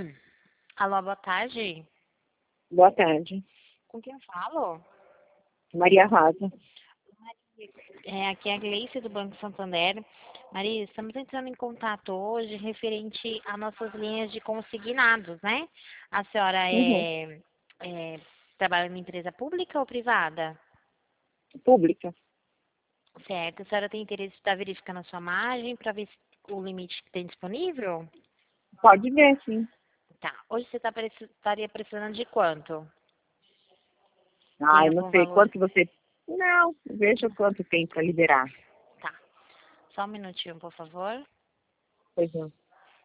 Alô, boa tarde. Boa tarde. Com quem eu falo? Maria Rosa. Aqui é a Gleice do Banco Santander. Maria, estamos entrando em contato hoje referente a nossas linhas de consignados, né? A senhora Uhum. trabalha em empresa pública ou privada? Pública. Certo. A senhora tem interesse de estar verificando a sua margem para ver o limite que tem disponível? Pode ver, sim. Tá. Hoje você estaria precisando de quanto? Tem Eu não algum sei valor? quanto você... Não, veja quanto tem para liberar. Tá. Só um minutinho, por favor. Pois não.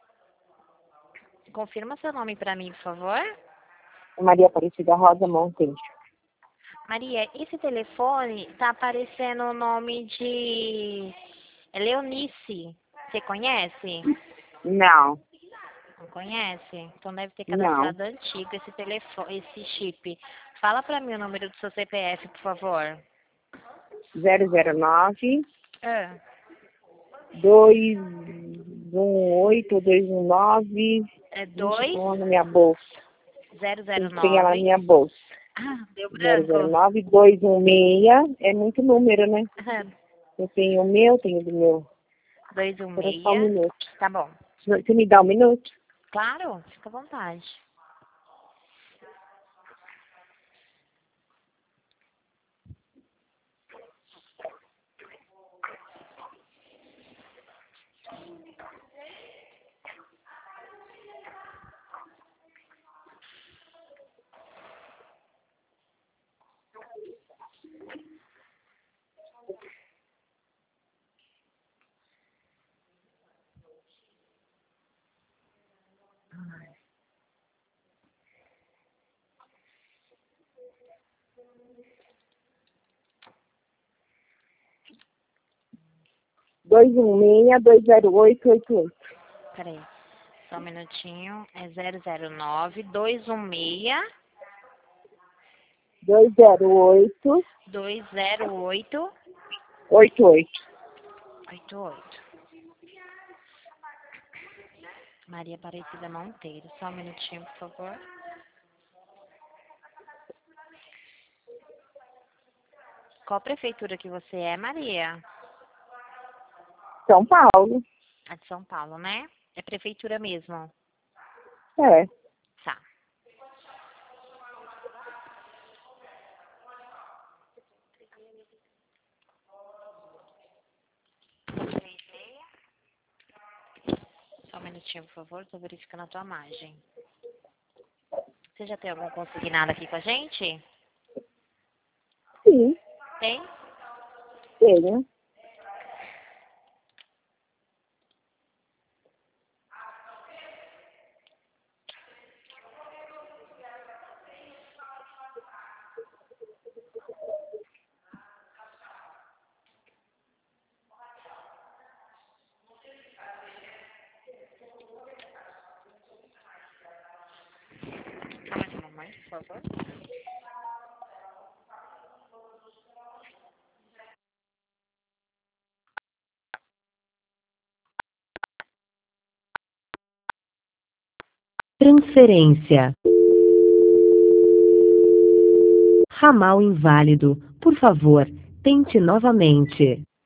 Confirma seu nome para mim, por favor. Maria Aparecida Rosa Monteiro. Maria, esse telefone tá aparecendo o nome de Leonice. Você conhece? Não, Não conhece? Então deve ter não. cadastrado antigo esse telefone, esse chip. Fala para mim o número do seu CPF, por favor. 009 Ah, 218 219. é Ixi, dois põe na minha bolsa. zero zero Tem ela na nove. minha bolsa. Ah, deu branco. 009 216. É muito número, né? Eu tenho o meu, tenho do meu. Espera só um 216. minuto. Tá bom. Você me dá um minuto? Claro, fica à vontade. Dois 20888. Peraí. Só um minutinho. É 009 216 208 208 88. 88. Maria Aparecida Monteiro. Só um minutinho, por favor. Qual prefeitura que você é, Maria? São Paulo. A de São Paulo, né? É prefeitura mesmo. É. Tá. Só um minutinho, por favor. Tô verificando a tua margem. Você já tem algum consignado aqui com a gente? Sim, Tem? tenho. Só mais um momento, por favor. Transferência. Ramal inválido. Por favor, tente novamente.